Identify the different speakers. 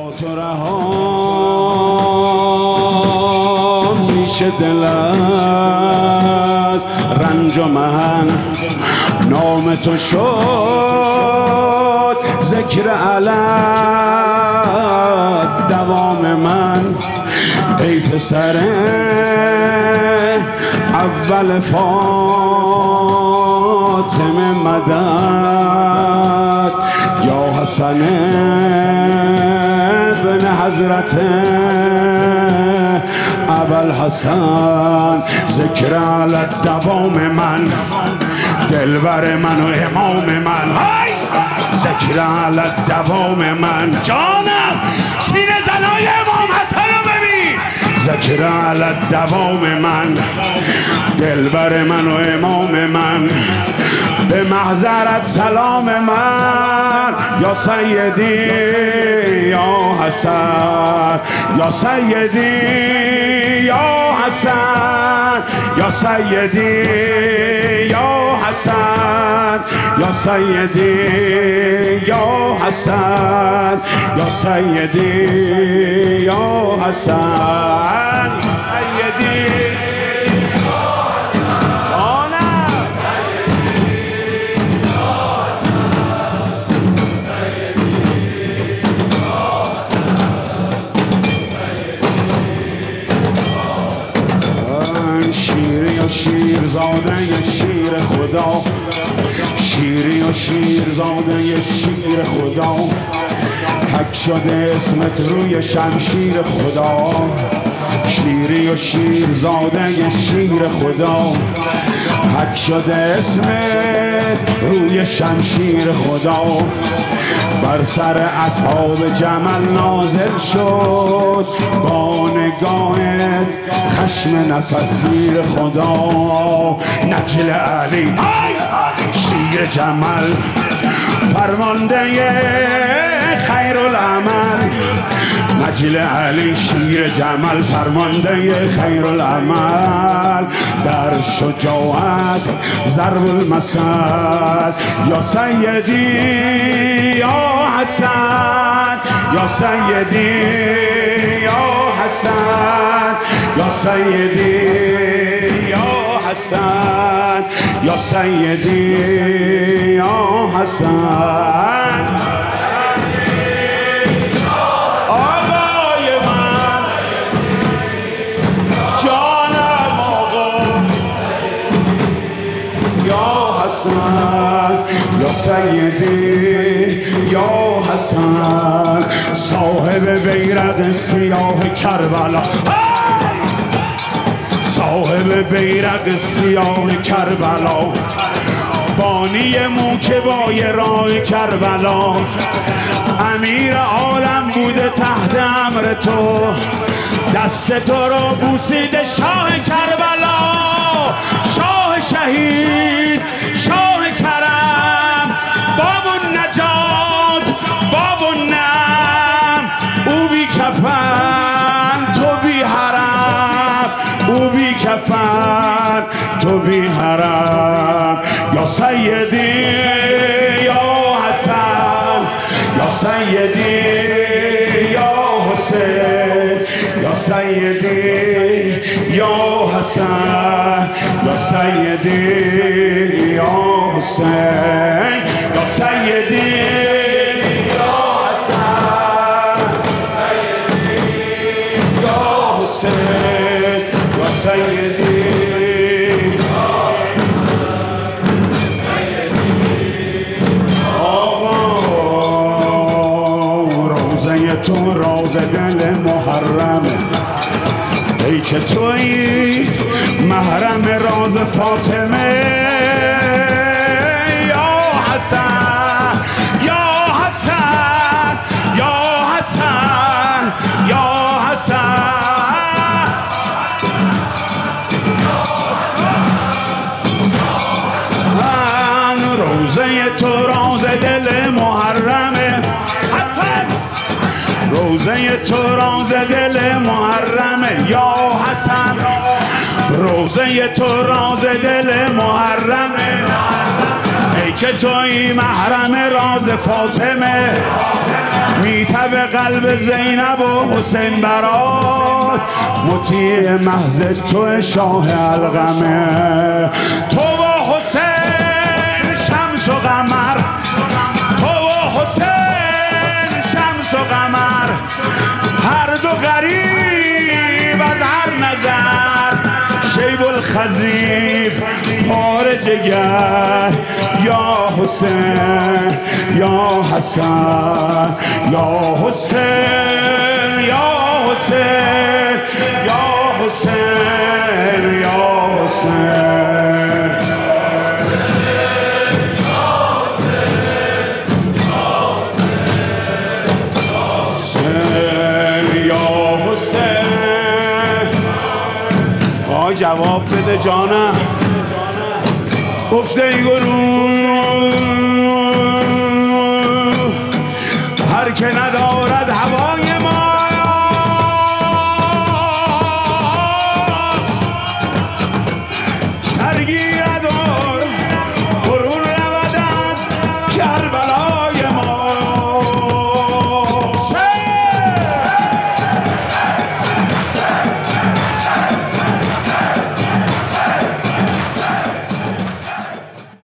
Speaker 1: تو رها میشه دل از رنج و محن، نام تو شد ذکر علت دوام من. ای پسر اول فاطمه مدد، یا حسن ابن حضرت ابوالحسن، ذکر علت دوام من، دلبر من و امام من، ذکر علت دوام من. جانم سینه زنای امام حسن رو ببین، ذکر علت دوام من، دلبر من و امام من. به محضرت سلام من، یا سیدی یا حسن، یا سیدی یا حسن، یا سیدی یا حسن، یا سیدی یا حسن، یا سیدی یا حسن، سیدی شیر زاده شیر خدا، شیری و شیر زاده شیر خدا، حک شده اسمت روی شمشیر خدا. شیری و شیر زاده شیر خدا، حک شده اسمت روی شمشیر خدا. بر سر اصحاب جمل نازل شد با نگاهت خشم نفسگیر خدا. نجل علی شیر جمل، فرمانده خیر العمل. نجل علی شیر جمل، فرمانده خیر العمل. در شجاعت ضرب المثل، یا سیدی یا حسن، یا سیدی یا حسن، یا سیدی یا حسن، یا سیدی یا حسن. آقای من، جانم آقا، یا حسن، یا سیدی یا حسن. صاحب بیرق سیاه کربلا، صاحب بیرق سیاه کربلا، بانی موکبای راه کربلا. امیر عالم بوده تحت امر تو، دست تو رو بوسیده شاه کربلا. شاه شهید، شاه کرم، باب النجات، باب النعم. او بی کفن تو بی حرم، او بی کفن تو بی حرم. یا سیدی یا حسن، یا سیدی یا حسین، یا سیدی یا حسن، یا سیدی یا حسین، یا سیدی یا حسن، یا حسین، یا سیدی. تو راز دل محرمه، ای که تویی محرم راز فاطمه. یا حسن، یا حسن، یا حسن، یا حسن. روزه تو راز دل محرمه، روزه تو راز دل محرمه. یا حسن، روزه تو راز دل محرمه. ای که توی محرم راز فاطمه میتب قلب زینب و حسین برات مطیع محض تو شاه القمه تو و حسین شمس و قمر تو و حسین شمس و قمر هر دو غریب از هر نظر شیب الخزیف پار جگر یا حسین یا حسن یا حسین یا حسین یا حسین یا حسین جواب بده جانم گفته ای گروه